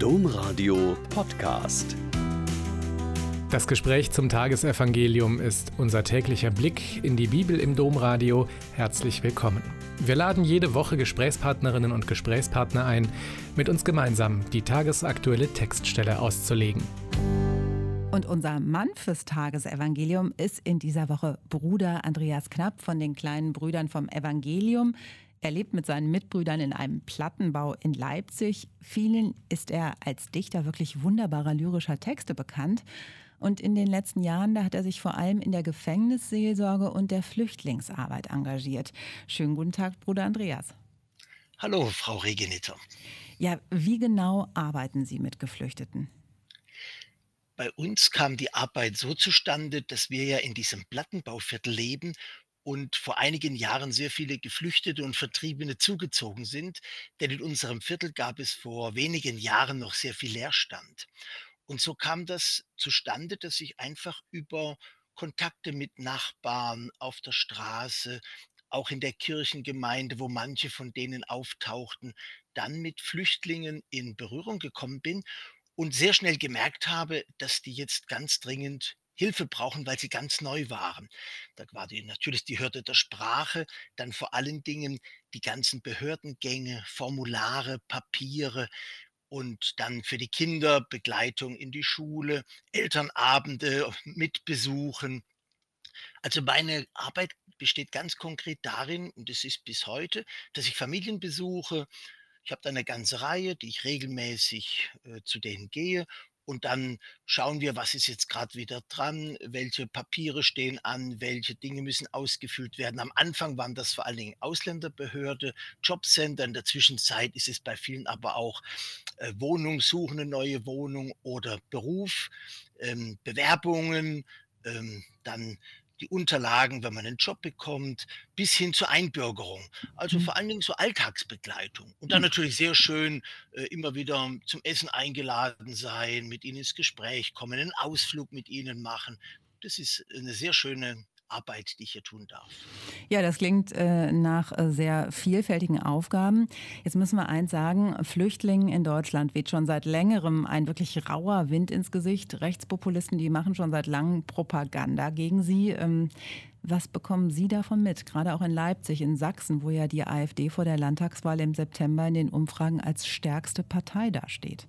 Domradio Podcast. Das Gespräch zum Tagesevangelium ist unser täglicher Blick in die Bibel im Domradio. Herzlich willkommen. Wir laden jede Woche Gesprächspartnerinnen und Gesprächspartner ein, mit uns gemeinsam die tagesaktuelle Textstelle auszulegen. Und unser Mann fürs Tagesevangelium ist in dieser Woche Bruder Andreas Knapp von den kleinen Brüdern vom Evangelium. Er lebt mit seinen Mitbrüdern in einem Plattenbau in Leipzig. Vielen ist er als Dichter wirklich wunderbarer lyrischer Texte bekannt. Und in den letzten Jahren, da hat er sich vor allem in der Gefängnisseelsorge und der Flüchtlingsarbeit engagiert. Schönen guten Tag, Bruder Andreas. Hallo, Frau Regeniter. Ja, wie genau arbeiten Sie mit Geflüchteten? Bei uns kam die Arbeit so zustande, dass wir ja in diesem Plattenbauviertel leben und vor einigen Jahren sehr viele Geflüchtete und Vertriebene zugezogen sind, denn in unserem Viertel gab es vor wenigen Jahren noch sehr viel Leerstand. Und so kam das zustande, dass ich einfach über Kontakte mit Nachbarn auf der Straße, auch in der Kirchengemeinde, wo manche von denen auftauchten, dann mit Flüchtlingen in Berührung gekommen bin und sehr schnell gemerkt habe, dass die jetzt ganz dringend Hilfe brauchen, weil sie ganz neu waren. Da war natürlich die Hürde der Sprache, dann vor allen Dingen die ganzen Behördengänge, Formulare, Papiere und dann für die Kinder Begleitung in die Schule, Elternabende mit Besuchen. Also meine Arbeit besteht ganz konkret darin, und es ist bis heute, dass ich Familien besuche. Ich habe da eine ganze Reihe, die ich regelmäßig, zu denen gehe, und dann schauen wir, was ist jetzt gerade wieder dran, welche Papiere stehen an, welche Dinge müssen ausgefüllt werden. Am Anfang waren das vor allen Dingen Ausländerbehörde, Jobcenter. In der Zwischenzeit ist es bei vielen aber auch, Wohnung suchen, 'ne neue Wohnung oder Beruf, Bewerbungen, dann die Unterlagen, wenn man einen Job bekommt, bis hin zur Einbürgerung. Also, vor allen Dingen so Alltagsbegleitung. Und dann natürlich sehr schön, immer wieder zum Essen eingeladen sein, mit ihnen ins Gespräch kommen, einen Ausflug mit ihnen machen. Das ist eine sehr schöne Arbeit, die ich hier tun darf. Ja, das klingt nach sehr vielfältigen Aufgaben. Jetzt müssen wir eins sagen, Flüchtlingen in Deutschland weht schon seit längerem ein wirklich rauer Wind ins Gesicht. Rechtspopulisten, die machen schon seit langem Propaganda gegen sie. Was bekommen Sie davon mit? Gerade auch in Leipzig, in Sachsen, wo ja die AfD vor der Landtagswahl im September in den Umfragen als stärkste Partei dasteht.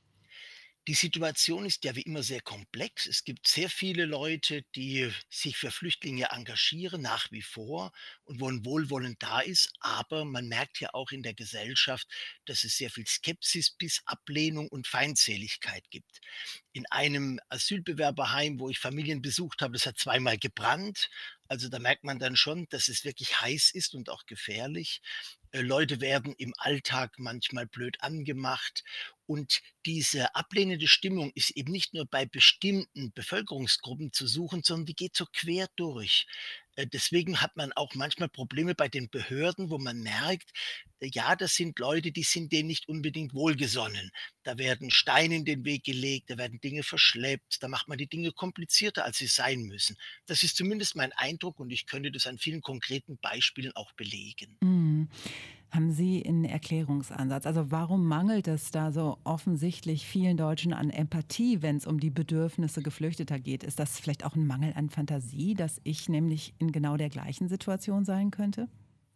Die Situation ist ja wie immer sehr komplex. Es gibt sehr viele Leute, die sich für Flüchtlinge engagieren, nach wie vor, und wo ein Wohlwollen da ist. Aber man merkt ja auch in der Gesellschaft, dass es sehr viel Skepsis bis Ablehnung und Feindseligkeit gibt. In einem Asylbewerberheim, wo ich Familien besucht habe, das hat zweimal gebrannt. Also da merkt man dann schon, dass es wirklich heiß ist und auch gefährlich. Leute werden im Alltag manchmal blöd angemacht, und diese ablehnende Stimmung ist eben nicht nur bei bestimmten Bevölkerungsgruppen zu suchen, sondern die geht so quer durch. Deswegen hat man auch manchmal Probleme bei den Behörden, wo man merkt, ja, das sind Leute, die sind denen nicht unbedingt wohlgesonnen. Da werden Steine in den Weg gelegt, da werden Dinge verschleppt, da macht man die Dinge komplizierter, als sie sein müssen. Das ist zumindest mein Eindruck, und ich könnte das an vielen konkreten Beispielen auch belegen. Mhm. Haben Sie einen Erklärungsansatz? Also warum mangelt es da so offensichtlich vielen Deutschen an Empathie, wenn es um die Bedürfnisse Geflüchteter geht? Ist das vielleicht auch ein Mangel an Fantasie, dass ich nämlich in genau der gleichen Situation sein könnte?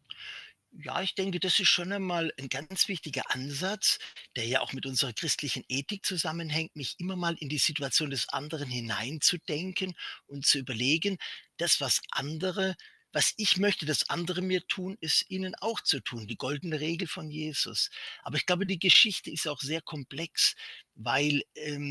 Ja, ich denke, das ist schon einmal ein ganz wichtiger Ansatz, der ja auch mit unserer christlichen Ethik zusammenhängt, mich immer mal in die Situation des anderen hineinzudenken und zu überlegen, das, was ich möchte, dass andere mir tun, ist ihnen auch zu tun, die goldene Regel von Jesus. Aber ich glaube, die Geschichte ist auch sehr komplex, weil,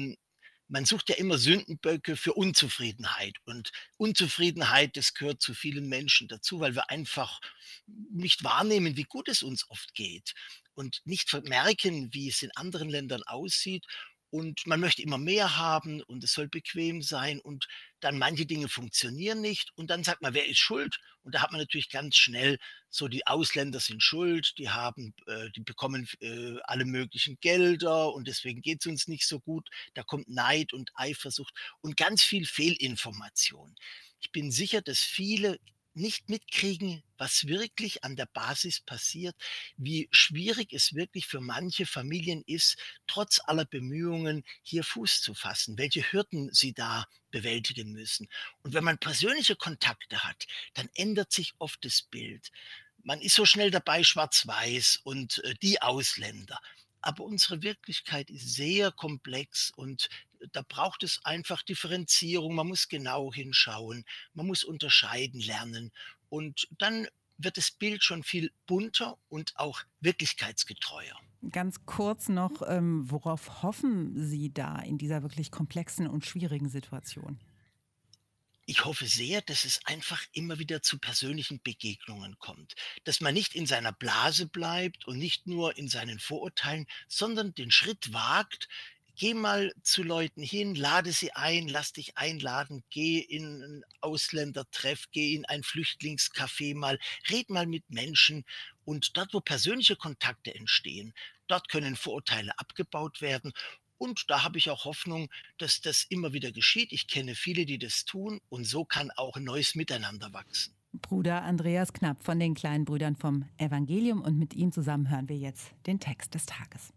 man sucht ja immer Sündenböcke für Unzufriedenheit. Und Unzufriedenheit, das gehört zu vielen Menschen dazu, weil wir einfach nicht wahrnehmen, wie gut es uns oft geht, und nicht merken, wie es in anderen Ländern aussieht. Und man möchte immer mehr haben, und es soll bequem sein, und dann manche Dinge funktionieren nicht, und dann sagt man, wer ist schuld? Und da hat man natürlich ganz schnell so, die Ausländer sind schuld, die bekommen alle möglichen Gelder, und deswegen geht es uns nicht so gut. Da kommt Neid und Eifersucht und ganz viel Fehlinformation. Ich bin sicher, dass viele nicht mitkriegen, was wirklich an der Basis passiert, wie schwierig es wirklich für manche Familien ist, trotz aller Bemühungen hier Fuß zu fassen, welche Hürden sie da bewältigen müssen. Und wenn man persönliche Kontakte hat, dann ändert sich oft das Bild. Man ist so schnell dabei, schwarz-weiß und die Ausländer. Aber unsere Wirklichkeit ist sehr komplex und da braucht es einfach Differenzierung. Man muss genau hinschauen, man muss unterscheiden lernen und dann wird das Bild schon viel bunter und auch wirklichkeitsgetreuer. Ganz kurz noch, worauf hoffen Sie da in dieser wirklich komplexen und schwierigen Situation? Ich hoffe sehr, dass es einfach immer wieder zu persönlichen Begegnungen kommt, dass man nicht in seiner Blase bleibt und nicht nur in seinen Vorurteilen, sondern den Schritt wagt. Geh mal zu Leuten hin, lade sie ein, lass dich einladen, geh in ein Ausländertreff, geh in ein Flüchtlingscafé mal, red mal mit Menschen und dort, wo persönliche Kontakte entstehen, dort können Vorurteile abgebaut werden und da habe ich auch Hoffnung, dass das immer wieder geschieht. Ich kenne viele, die das tun und so kann auch ein neues Miteinander wachsen. Bruder Andreas Knapp von den kleinen Brüdern vom Evangelium und mit ihm zusammen hören wir jetzt den Text des Tages.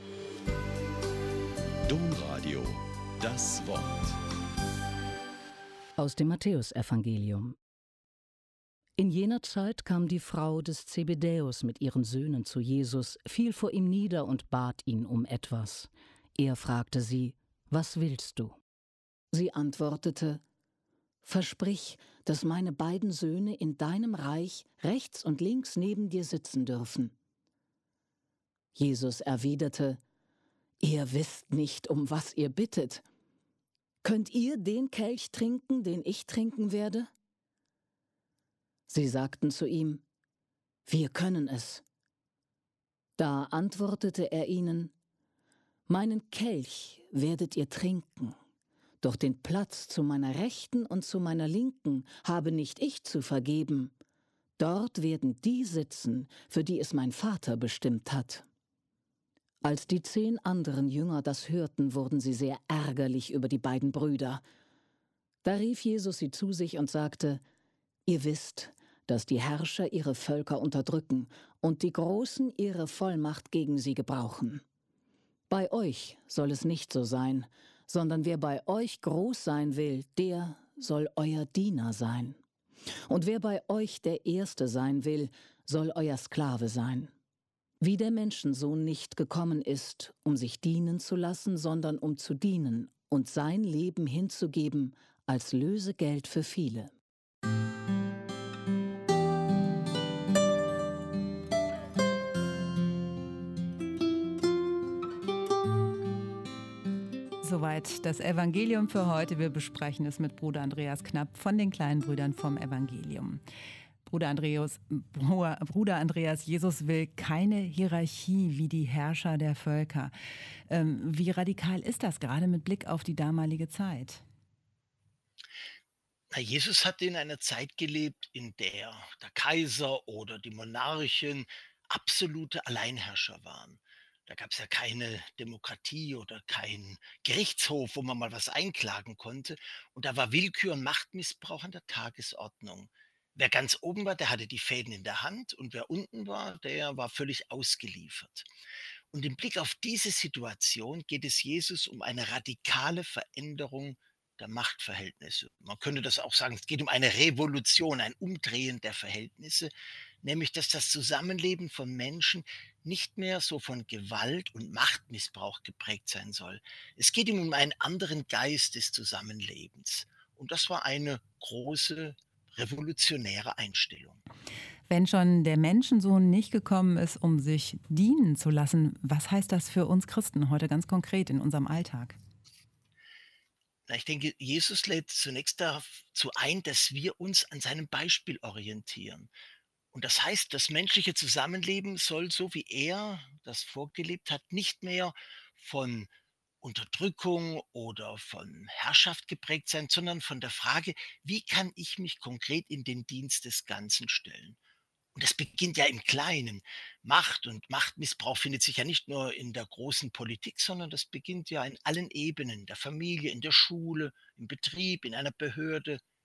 Domradio, das Wort. Aus dem Matthäusevangelium. In jener Zeit kam die Frau des Zebedäus mit ihren Söhnen zu Jesus, fiel vor ihm nieder und bat ihn um etwas. Er fragte sie: Was willst du? Sie antwortete: Versprich, dass meine beiden Söhne in deinem Reich rechts und links neben dir sitzen dürfen. Jesus erwiderte: Ihr wisst nicht, um was ihr bittet. Könnt ihr den Kelch trinken, den ich trinken werde? Sie sagten zu ihm: Wir können es. Da antwortete er ihnen: Meinen Kelch werdet ihr trinken, doch den Platz zu meiner Rechten und zu meiner Linken habe nicht ich zu vergeben. Dort werden die sitzen, für die es mein Vater bestimmt hat. Als die 10 anderen Jünger das hörten, wurden sie sehr ärgerlich über die beiden Brüder. Da rief Jesus sie zu sich und sagte: Ihr wisst, dass die Herrscher ihre Völker unterdrücken und die Großen ihre Vollmacht gegen sie gebrauchen. Bei euch soll es nicht so sein, sondern wer bei euch groß sein will, der soll euer Diener sein. Und wer bei euch der Erste sein will, soll euer Sklave sein. Wie der Menschensohn nicht gekommen ist, um sich dienen zu lassen, sondern um zu dienen und sein Leben hinzugeben als Lösegeld für viele. Soweit das Evangelium für heute. Wir besprechen es mit Bruder Andreas Knapp von den kleinen Brüdern vom Evangelium. Bruder Andreas, Jesus will keine Hierarchie wie die Herrscher der Völker. Wie radikal ist das gerade mit Blick auf die damalige Zeit? Na, Jesus hat in einer Zeit gelebt, in der Kaiser oder die Monarchen absolute Alleinherrscher waren. Da gab es ja keine Demokratie oder keinen Gerichtshof, wo man mal was einklagen konnte. Und da war Willkür und Machtmissbrauch an der Tagesordnung. Wer ganz oben war, der hatte die Fäden in der Hand und wer unten war, der war völlig ausgeliefert. Und im Blick auf diese Situation geht es Jesus um eine radikale Veränderung der Machtverhältnisse. Man könnte das auch sagen, es geht um eine Revolution, ein Umdrehen der Verhältnisse, nämlich dass das Zusammenleben von Menschen nicht mehr so von Gewalt und Machtmissbrauch geprägt sein soll. Es geht ihm um einen anderen Geist des Zusammenlebens. Und das war eine große revolutionäre Einstellung. Wenn schon der Menschensohn nicht gekommen ist, um sich dienen zu lassen, was heißt das für uns Christen heute ganz konkret in unserem Alltag? Na, ich denke, Jesus lädt zunächst dazu ein, dass wir uns an seinem Beispiel orientieren. Und das heißt, das menschliche Zusammenleben soll, so wie er das vorgelebt hat, nicht mehr von Unterdrückung oder von Herrschaft geprägt sein, sondern von der Frage, wie kann ich mich konkret in den Dienst des Ganzen stellen? Und das beginnt ja im Kleinen. Macht und Machtmissbrauch findet sich ja nicht nur in der großen Politik, sondern das beginnt ja in allen Ebenen, der Familie, in der Schule, im Betrieb, in einer Behörde,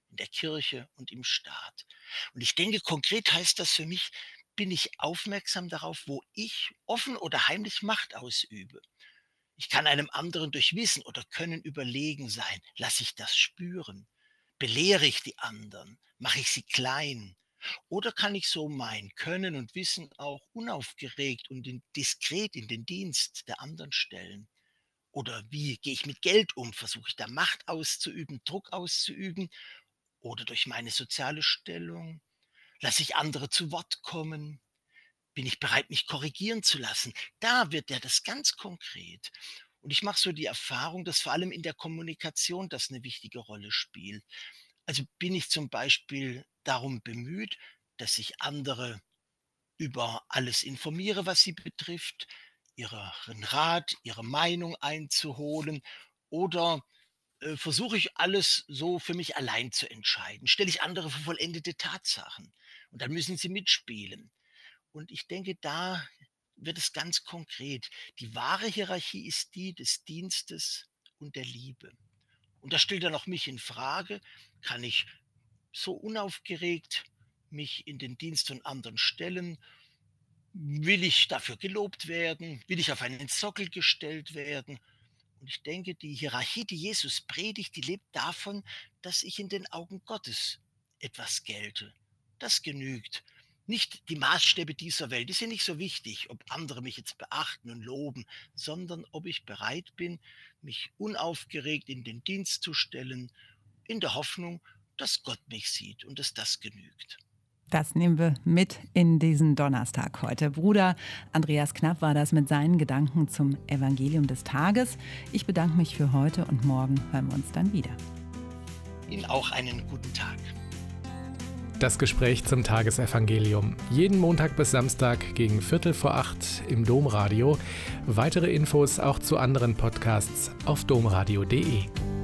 in der Kirche und im Staat. Und ich denke, konkret heißt das für mich, bin ich aufmerksam darauf, wo ich offen oder heimlich Macht ausübe. Ich kann einem anderen durch Wissen oder Können überlegen sein. Lasse ich das spüren? Belehre ich die anderen? Mache ich sie klein? Oder kann ich so mein Können und Wissen auch unaufgeregt und diskret in den Dienst der anderen stellen? Oder wie gehe ich mit Geld um? Versuche ich da Macht auszuüben, Druck auszuüben? Oder durch meine soziale Stellung? Lasse ich andere zu Wort kommen? Bin ich bereit, mich korrigieren zu lassen? Da wird ja das ganz konkret. Und ich mache so die Erfahrung, dass vor allem in der Kommunikation das eine wichtige Rolle spielt. Also bin ich zum Beispiel darum bemüht, dass ich andere über alles informiere, was sie betrifft, ihren Rat, ihre Meinung einzuholen, oder versuche ich alles so für mich allein zu entscheiden? Stelle ich andere vor vollendete Tatsachen und dann müssen sie mitspielen. Und ich denke, da wird es ganz konkret. Die wahre Hierarchie ist die des Dienstes und der Liebe. Und da stellt dann auch mich in Frage, kann ich so unaufgeregt mich in den Dienst von anderen stellen? Will ich dafür gelobt werden? Will ich auf einen Sockel gestellt werden? Und ich denke, die Hierarchie, die Jesus predigt, die lebt davon, dass ich in den Augen Gottes etwas gelte. Das genügt. Nicht die Maßstäbe dieser Welt, die sind nicht so wichtig, ob andere mich jetzt beachten und loben, sondern ob ich bereit bin, mich unaufgeregt in den Dienst zu stellen, in der Hoffnung, dass Gott mich sieht und dass das genügt. Das nehmen wir mit in diesen Donnerstag heute. Bruder Andreas Knapp war das mit seinen Gedanken zum Evangelium des Tages. Ich bedanke mich für heute und morgen hören wir uns dann wieder. Ihnen auch einen guten Tag. Das Gespräch zum Tagesevangelium. Jeden Montag bis Samstag gegen 7:45 im Domradio. Weitere Infos auch zu anderen Podcasts auf domradio.de.